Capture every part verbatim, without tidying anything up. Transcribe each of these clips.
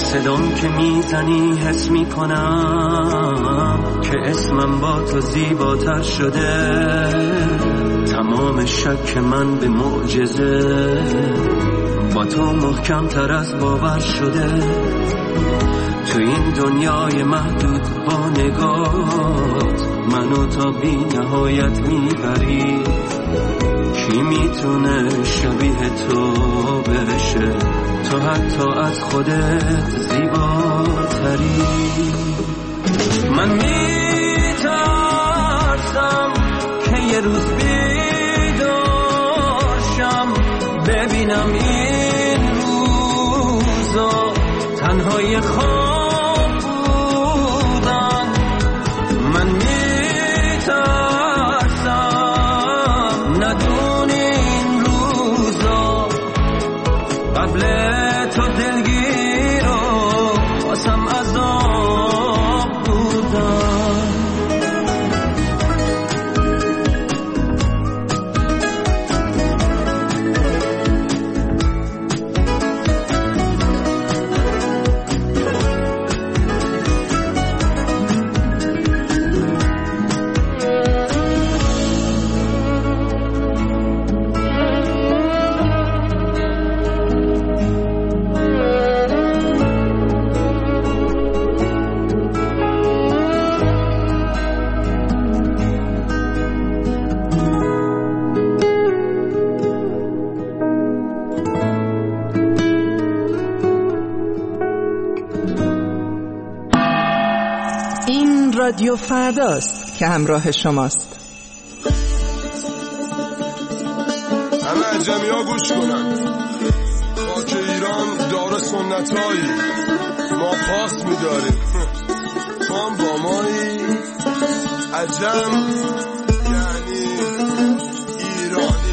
صدام که میزنی حس میکنم که اسمم با تو زیباتر شده. تمام شک من به معجزه با تو محکم تر از باور شده. تو این دنیای محدود با نگات منو تا بی نهایت میبری. کی میتونه شبیه تو بشه؟ تو حتی از خودت زیباتری. من میترسم که یه روز بیدارشم ببینم این روزا تنهای خواب بودن. من میترسم ندونی این روزا قبل تو دلگیر و واسم عذاب بودن. رادیو فرداست که همراه شماست. همه عجمی ها گوش کنن. خاک ایران داره سنتایی، ما پاس میداریم. تو هم با مایی عجم یعنی ایرانی.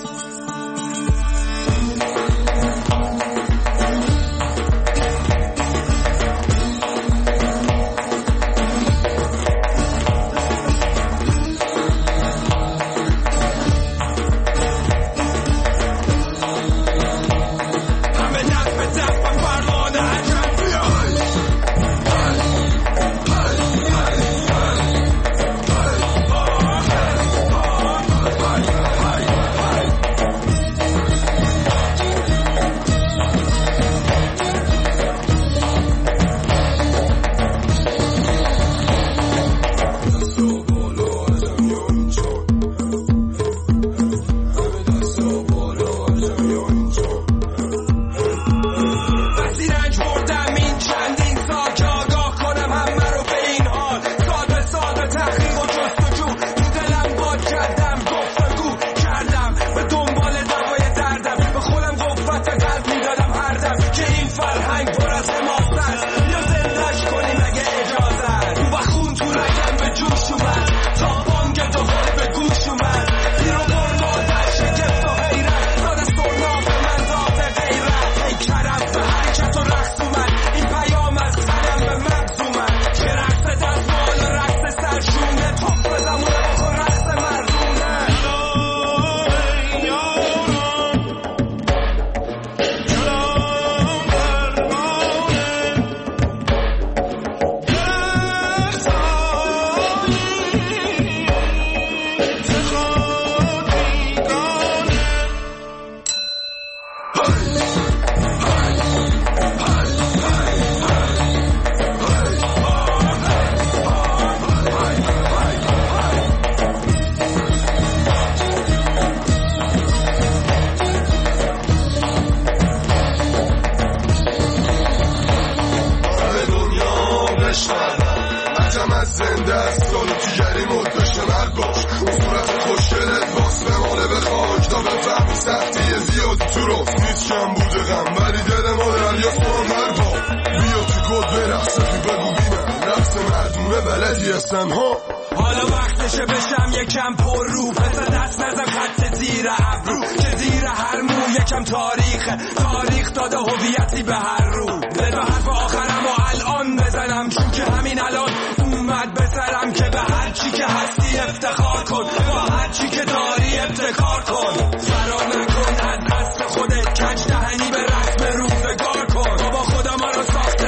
حالا وقتشه بشم یکم پر رو، پس دست نزن خط زیر ابرو که زیر هر مو یکم تاریخه. تاریخ داده هویتی به هر رو. بذار حرف آخرم و الان بزنم، چون که همین الان اومد به سرم که به هر چی که هستی افتخار کن، با هر چی که داری ابتکار کن. فرار نکن از دست خودت، کج دهنی به رسم روزگار کن. بابا خدا ما رو ساخته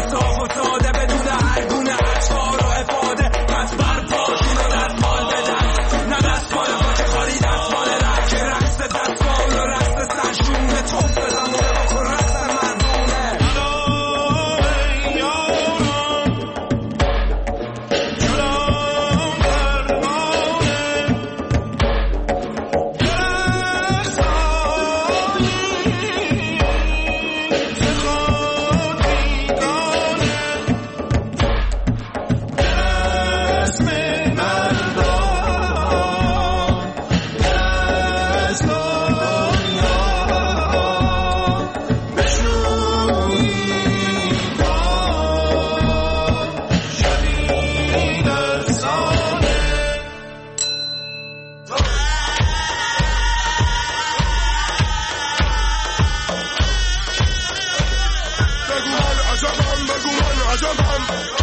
بگو من عجبم بگو من عجبم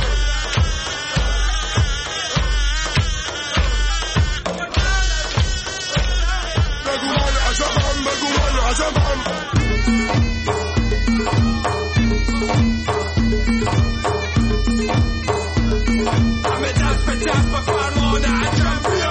بگو من عجبم بگو من عجبم همه دست به دست به فرمان عجب بیا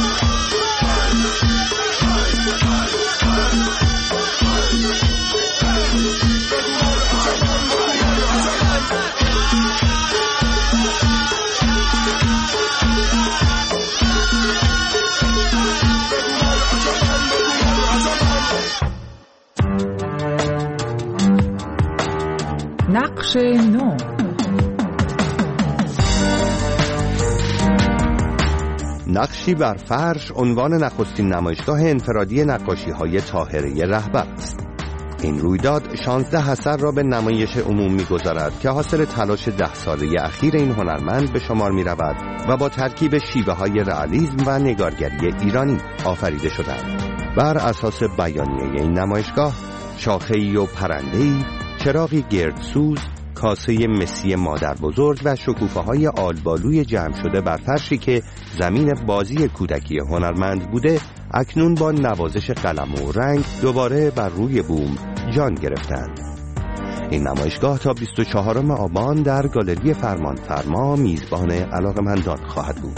نقش نو. نقشی بر فرش عنوان نخستین نمایشگاه انفرادی نقاشی‌های طاهره رهبر است. این رویداد شانزده اثر را به نمایش عموم می‌گذارد که حاصل تلاش ده ساله اخیر این هنرمند به شمار می‌رود و با ترکیب شیوه‌های رئالیسم و نگارگری ایرانی آفریده شده‌اند. بر اساس بیانیه این نمایشگاه، شاخه‌ای و پرنده‌ای، چراغی گردسوز، کاسه مسی مادر بزرگ و شکوفه‌های آلبالوی جمع شده بر فرشی که زمین بازی کودکی هنرمند بوده، اکنون با نوازش قلم و رنگ دوباره بر روی بوم جان گرفتند. این نمایشگاه تا بیست و چهارم آبان در گالری فرمان فرما میزبان علاقه‌مندان خواهد بود.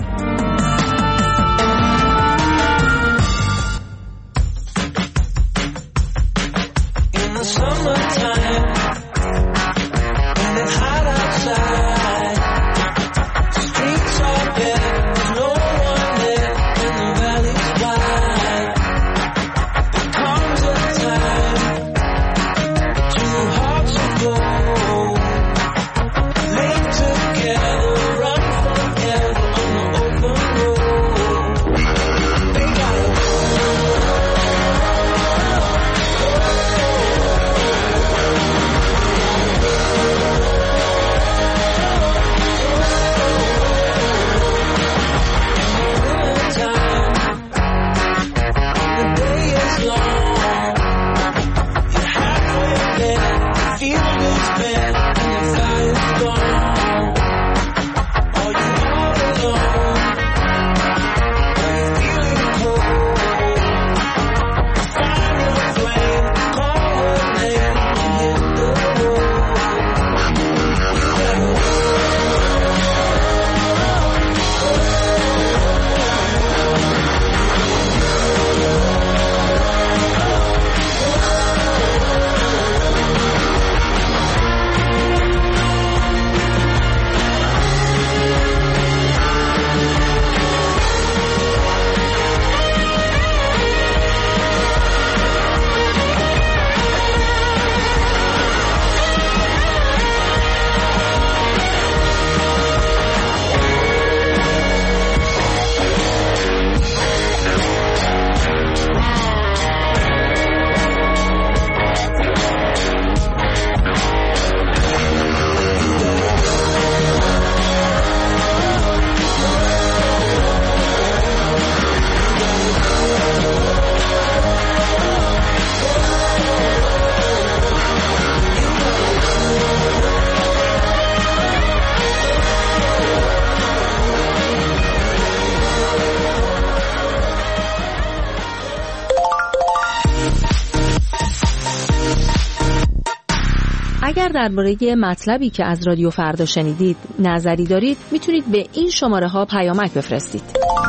اگر درباره مطلبی که از رادیو فردا شنیدید نظری دارید، میتونید به این شماره ها پیامک بفرستید.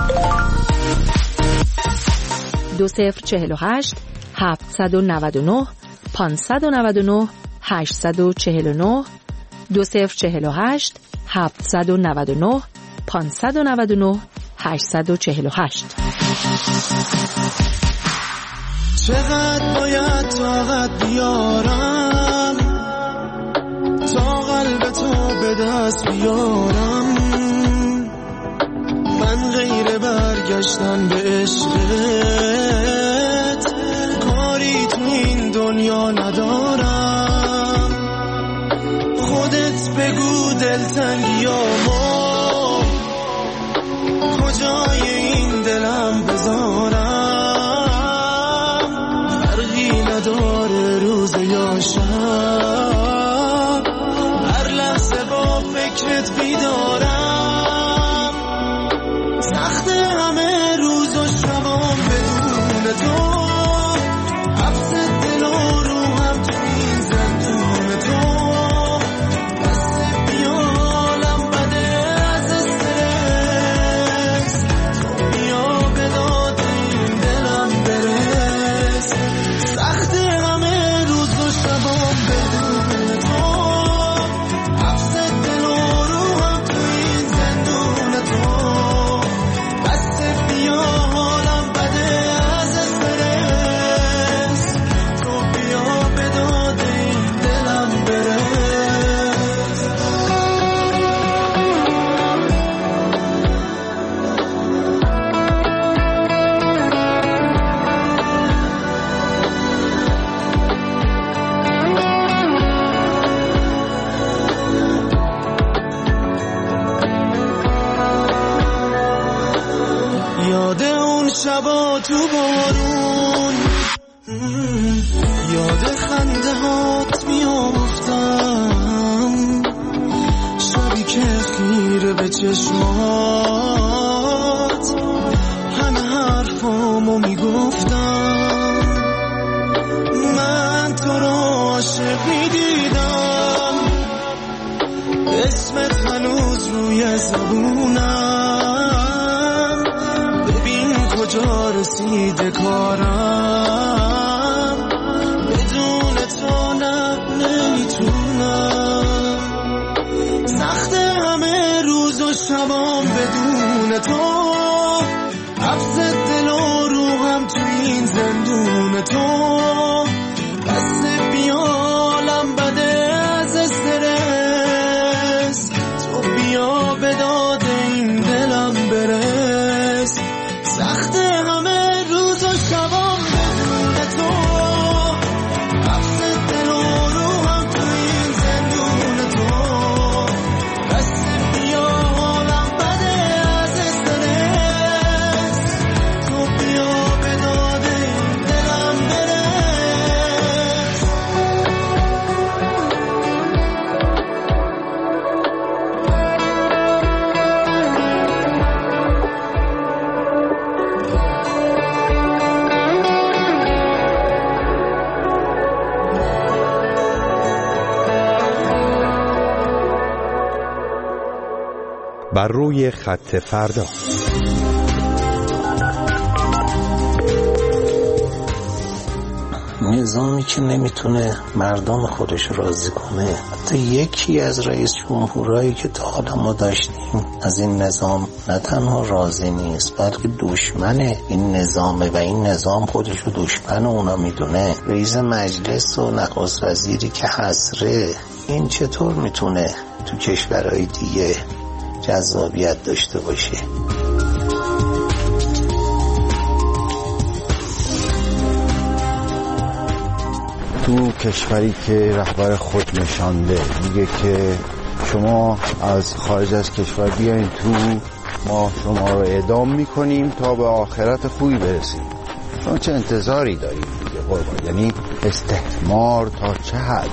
دو صفر چهل و هشت هفتصد و نود و نه پانصد و نود و نه هشتصد و چهل و نه دو صفر چهل و هشت هفتصد و نود و نه پانصد و نود و نه هشتصد و چهل و هشت. چقدر باید طاقت بیارم تا قلب تو به دست بیارم، من غیر برگشتن به عشقت کاری تو این دنیا ندارم. خودت بگو دلتنگیامو کجای این دلم بذارم، فرقی نداره روز یا شب فکرت بیدارم، سخت همه روز و شبام بدون تو، حبس دل و روحم تو این زندون تو، دست بیالم بده از استرس، تو بیا به داد این دلم برس، سخت همه روز و شبام بدون تو، حبس دل و روحم تو این زندون تو، دست بیا حالم بده از استرس، تو بیا به داد این دلم برس. یاد اون شبا تو بارون، مم، یاد خنده هات میافتم، شبی که خیره به چشمات همه حرفامو میگفتم، من تو رو عاشق میدیدم، اسمت هنوز روی زبونم، ببین کجا رسیده کارم، بدون تو نه نمیتونم، سخت همه روز و شبام بدون تو، حبس دل و روحم تو این زندون تو، دست بیالم بده از استرس، تو بیا به داد این دلم برس، سخت همه روز و شبام بدون تو، حبس دل و روحم تو این زندون تو، دست بیا حالم بده از استرس، تو بیا به داد این دلم برس. بر روی خط فردا. نظامی که نمیتونه مردم خودش راضی کنه، حتی یکی از رئیس جمهورایی که تا حالا ما داشتیم از این نظام نه تنها راضی نیست بلکه دشمن این نظامه و این نظام خودش رو دشمن اونا میدونه. رئیس مجلس و نخست وزیری که حسره، این چطور میتونه تو کشورهای دیگه جذابیت داشته باشه؟ تو کشوری که رهبر خود نشانده میگه که شما از خارج از کشور بیاین تو، ما شما رو اعدام میکنیم تا به آخرت خوبی برسیم. شما چه انتظاری داریم دیگه قربان؟ یعنی استثمار تا چه حد؟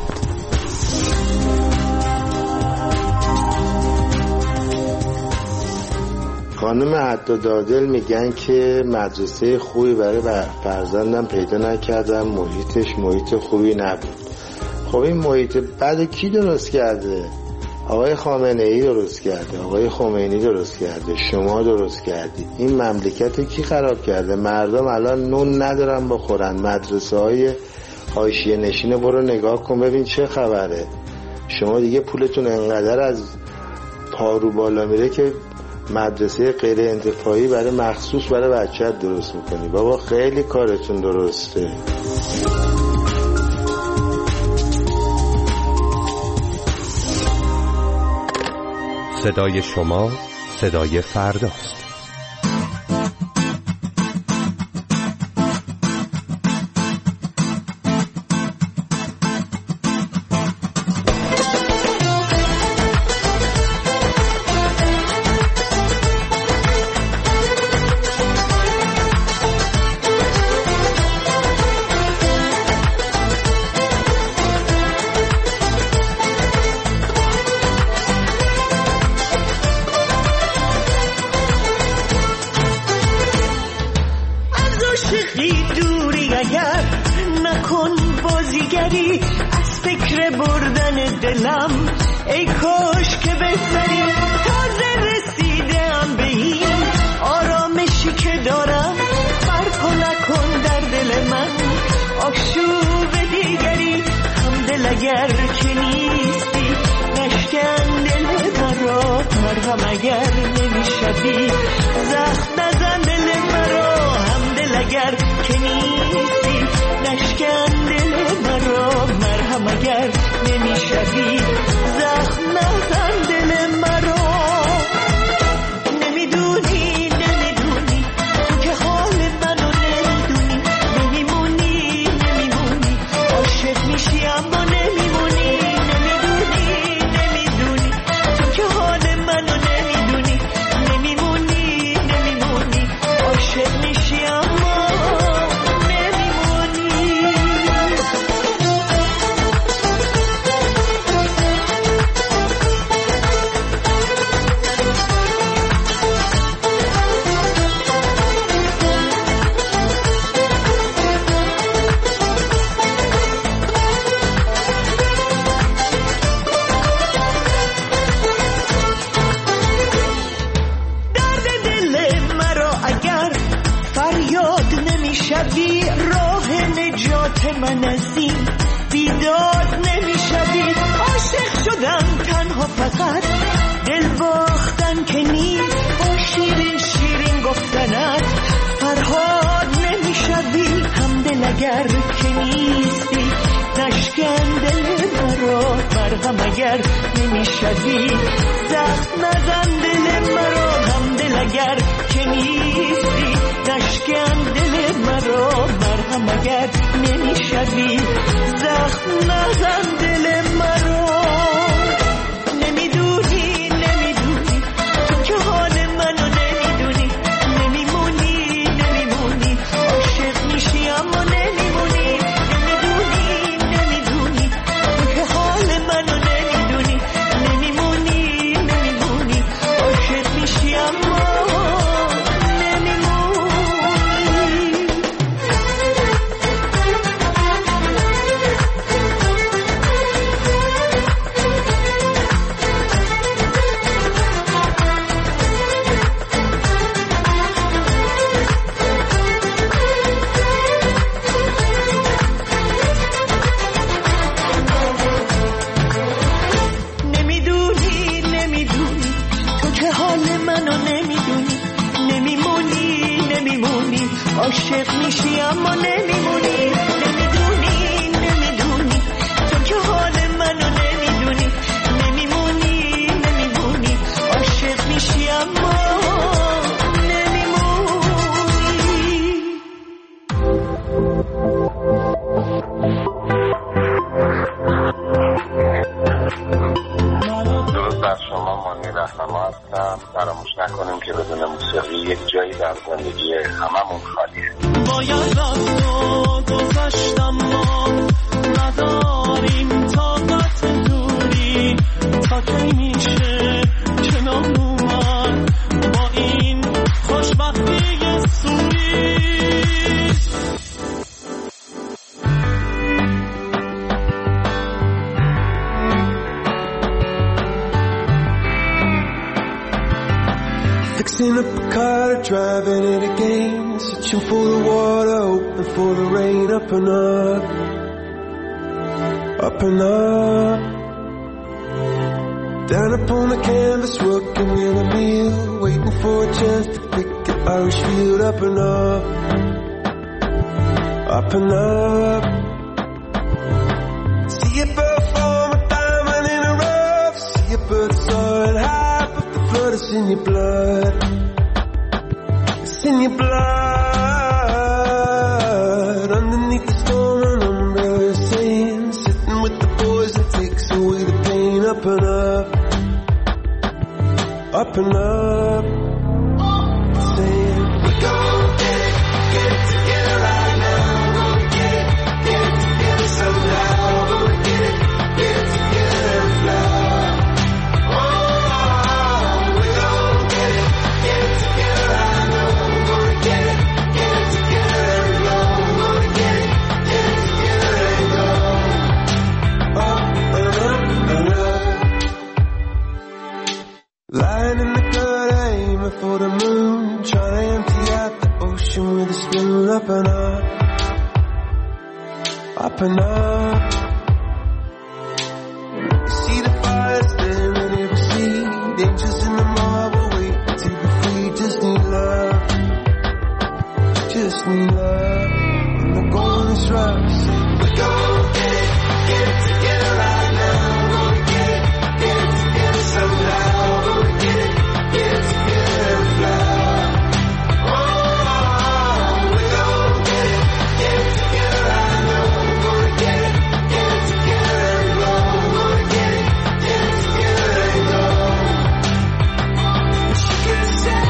خانم عدادادل میگن که مدرسه خوبی برای فرزندم پیدا نکردم، محیطش محیط خوبی نبود. خب این محیط بعد کی درست کرده؟ آقای خامنه ای درست کرده، آقای خمینی درست کرده، شما درست کردید. این مملکت کی خراب کرده؟ مردم الان نون ندارن بخورن. مدرسه های حاشیه نشین برو نگاه کن ببین چه خبره. شما دیگه پولتون انقدر از پارو بالا میره که مدرسه غیر انتفاعی برای مخصوص برای بچه‌ت درست میکنی. بابا خیلی کارتون درسته. صدای شما صدای فرداست. مسیر بردن دلم، ای کاش که بهتری تازه رسیدم به این آرامشی که دارم. برپا نکن در دل من آشوب دیگری، همدل اگر که نیستی نشکن دل مرا، مرهم اگر نمیشوی زخم نزن دل مرا، همدل اگر که نیستی نشکن دل مرا، مرهم اگر نمیشوی زخم نزن دل مرا. نمیدونی نمیدونی تو که حال منو نمیدونی، نمیمونی نمیمونی عاشق میشی اما نمیمونی، نمیدونی نمیدونی تو که حال منو نمیدونی، نمیمونی نمیمونی عاشق میشی اما راه نجات من از این بیداد نمیشوی. عاشق شدم تنها فقط دل باختن که نیست، با شیرین شیرین گفتنت فرهاد نمیشوی. همدل اگر که نیستی نشکن دل مرا، مرهم اگر نمیشوی زخم نزن دل مرا، همدل اگر که نیستی نشکن دل مرا، مرهم اگر نمیشوی زخم نزن دل مرا. نمیدونی نمیدونی تو که حال منو نمیدونی، نمیمونی نمیمونی عاشق میشی اما نمیمونی، نمیدونی نمیدونی تو که حال منو نمیدونی، نمیمونی نمیمونی عاشق میشی اما عاشق میشی اما نمیمونی، نمیدونی نمیدونی تو که حال منو نمیدونی، نمیمونی نمیمونی عاشق میشی اما فراموش نکنیم که بدون موسیقی یک جایی در زندگی هممون خالیه. باید رفت و گذشتم ما نداریم طاقت دوری، تا کی میشه کنار اومد با این خوشبختی سوری. Fixing up a car, driving it again, searching for the water, hoping for the rain. Up and up, up and up, down upon the canvas, working in a meal, waiting for a chance to pick an Irish field. Up and up, up and up, see a bird form a diamond in a rough, see a bird soaring high, but the flood is in your blood. It's in your blood. Underneath the storm, an umbrella is saying, sitting with the boys that takes away the pain. Up and up, up and up, saying, we gon' get it, get it together right now. We're gonna get it, get it together somehow. We're gonna get it, get it together and fly. Oh, we gon' get it, get it together right now. We're gonna get it, get it together and go. We're gonna get it, get it together and go. Up for the moon, trying to empty out the ocean with a spinner up and up, up and up. You see the fires there and every sea, angels in the marble waiting to be free. Just need love, just need love. When the going is rough, say we gon' get it, get it together right now. Gonna get it, get it together somehow. Gonna get it, get it together and fly. Oh, we gon' get it, get it together right now. Gonna get it, get it together and go. Gonna get it, get it together and go. She can say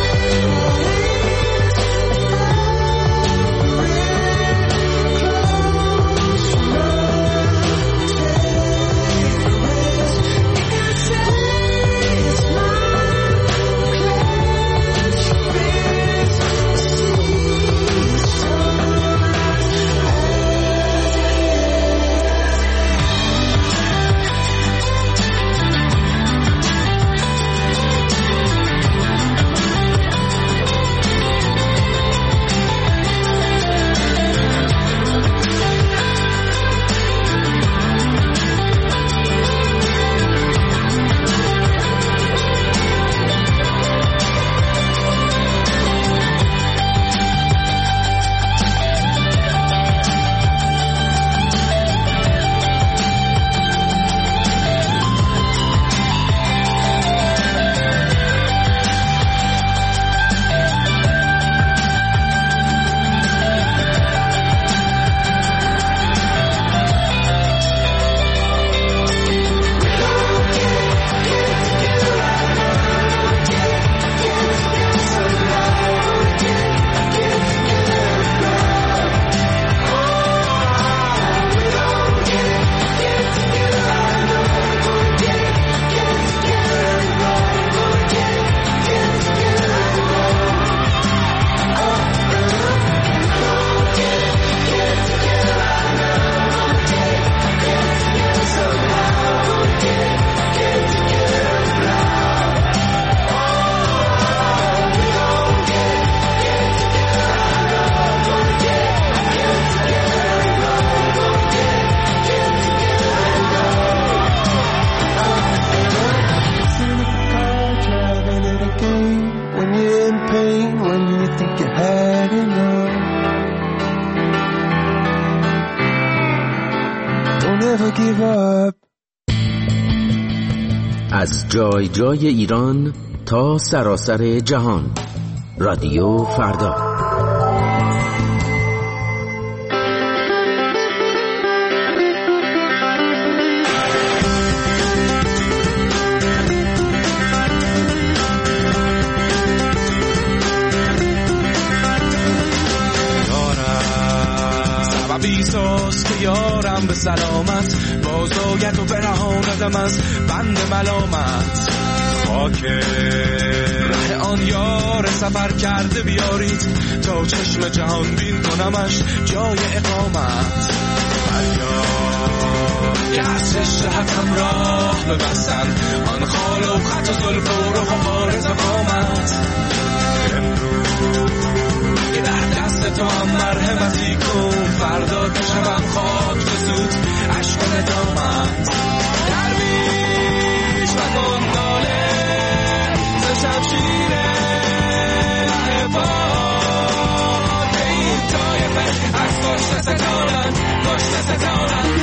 از جای جای ایران تا سراسر جهان، رادیو فردا. سببیساز که یارم به سلامت بازاید و برهاندم از بند ملامت. خاک ره آن یار سفر کرده بیارید تا چشم جهان بین کنمش جای اقامت. فریاد که از شهتم راه ببستن آن خال و خط و زلف و رخ و بارز قامت. امروز که در دست تو هم مرحمتی کن، فردا که شبم خاک بسود عشق و ندامت. درویش و گنداله ز شمشیر عباد این طایفه از کشته ستانند، کشته ستانند.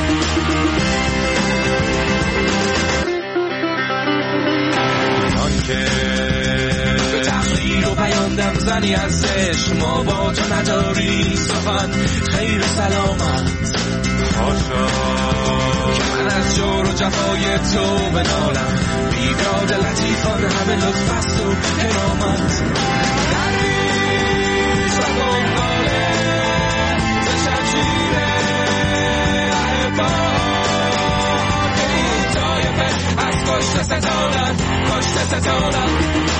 آن که به تقریر و بیاندم زنی از عشق، ما با تو نداری سخن خیر و سلامت. خاشا که من از جور و جفای تو بنالم، بیداد لطیفان همه لطف است و کرامت. درویش و گنگاله ز شمشیر عباد این طایفه از کشته ستانند، کشته ستانند.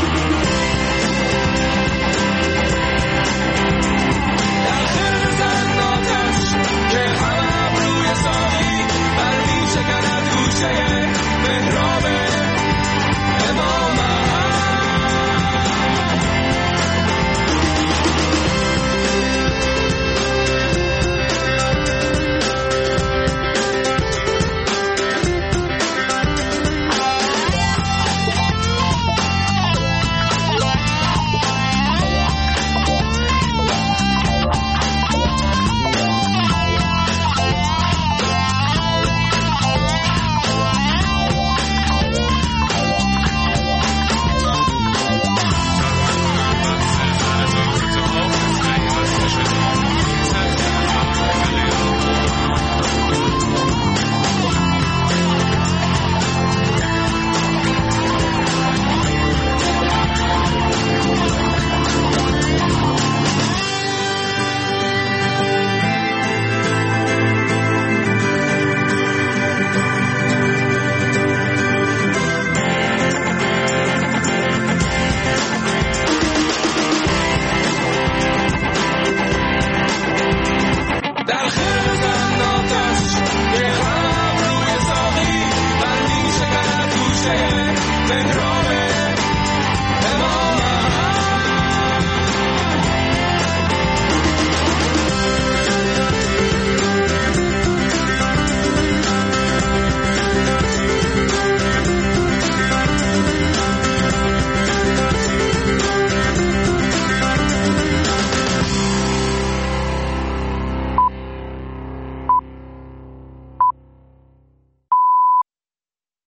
در خرد زن آتش که همه روی ساقی بر می شکند گوشه